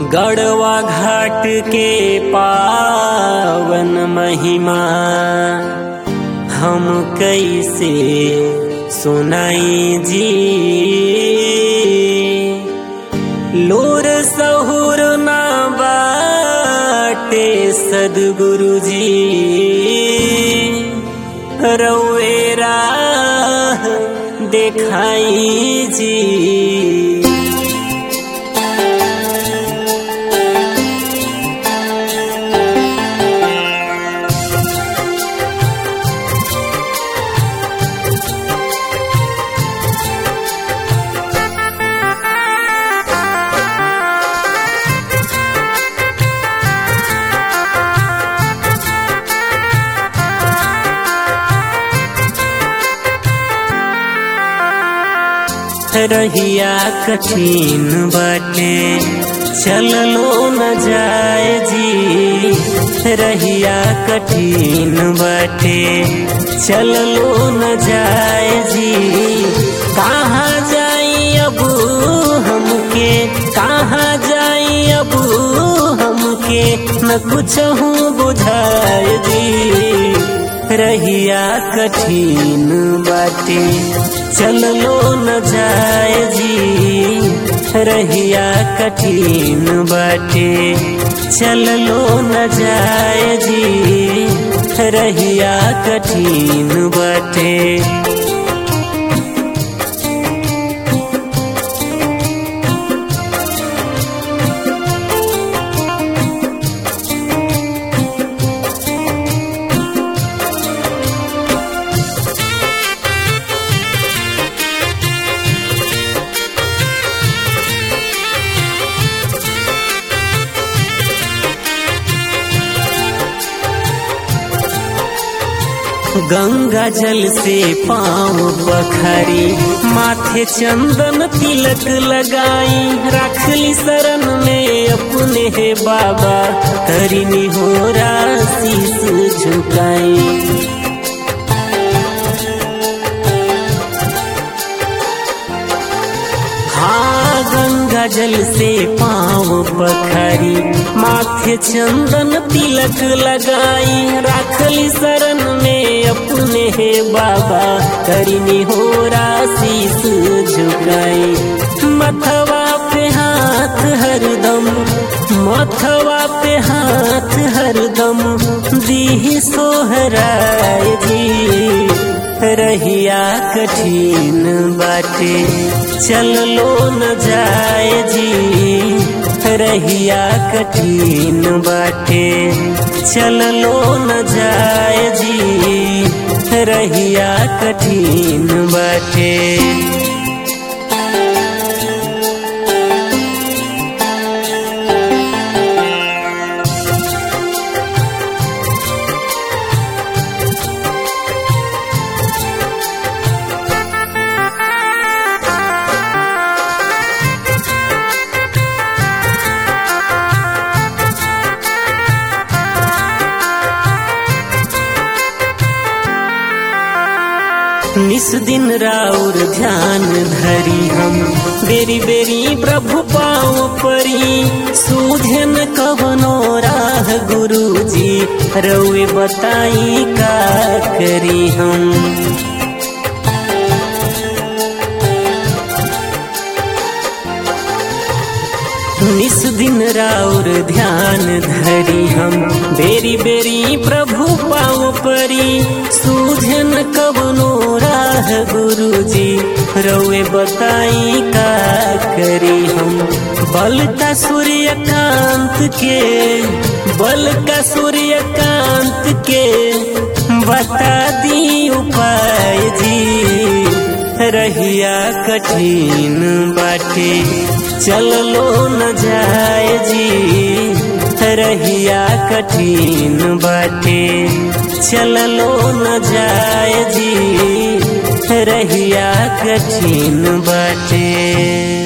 गढ़वा घाट के पावन महिमा हम कैसे सुनाई जी। लोर सहुर ना बाटे सद्गुरु जी, रउए राह देखाई जी। रहिया कठिन बाटे चललो न जाए जी। रहिया कठिन बाटे चललो न जाए जी। कहाँ जाई अब हमके, कहाँ जाई अब हमके न कुछ हूँ बुझाए जी। रहिया कठिन बाटे चललो न जाए जी। रहिया कठिन बाटे चललो न जाए जी। रहिया कठिन बाटे। गंगा जल से पाँव पखारी, माथे चंदन तिलक लगाई। रखली शरण में अपने हे बाबा, करिनी होरा शीश झुकाई। हाँ गंगा जल से पाँव पखारी, माथे चंदन तिलक लगाई। राखली शरण में अपने हे बाबा, करिनी होरा शीश झुकाई। मथवा पे हाथ हरदम, मथवा पे हाथ हरदम दी सोहराय जी। रहिया कठिन बाटे चललो न जाए जी। रहिया कठिन बाटे चललो न जाए जी। रहिया कठिन बाटे। निस दिन राउर ध्यान धरी हम, बेरी बेरी प्रभु पाँव परी। सूझन कवनो राह गुरु जी, रउए बताई का करी हम। निस दिन राउर ध्यान धरी हम, बेरी बेरी प्रभु पाँव परी। सूझन कवनो राह गुरु जी, रउए बताई का करी हम। बल का सूर्यकांत के, बल का सूर्यकांत के बता दी उपाय जी। रहिया कठिन बाटे चललो न जाए जी। रहिया कठिन बाटे चललो न जाए जी। रहिया कठिन बाटे।